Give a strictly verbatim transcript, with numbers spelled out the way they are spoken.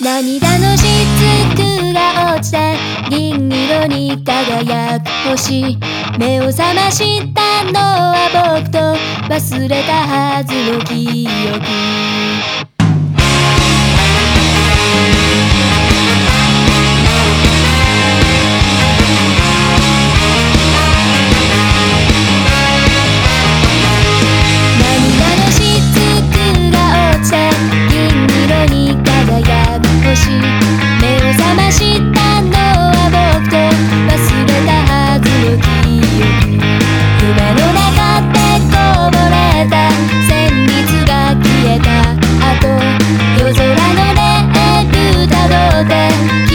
涙の雫が落ちて銀色に輝く星、目を覚ましたのは僕と忘れたはずの記憶。目を覚ましたのは僕と忘れたはずの記憶。夢の中でこぼれた旋律が消えた後、夜空のレールたどって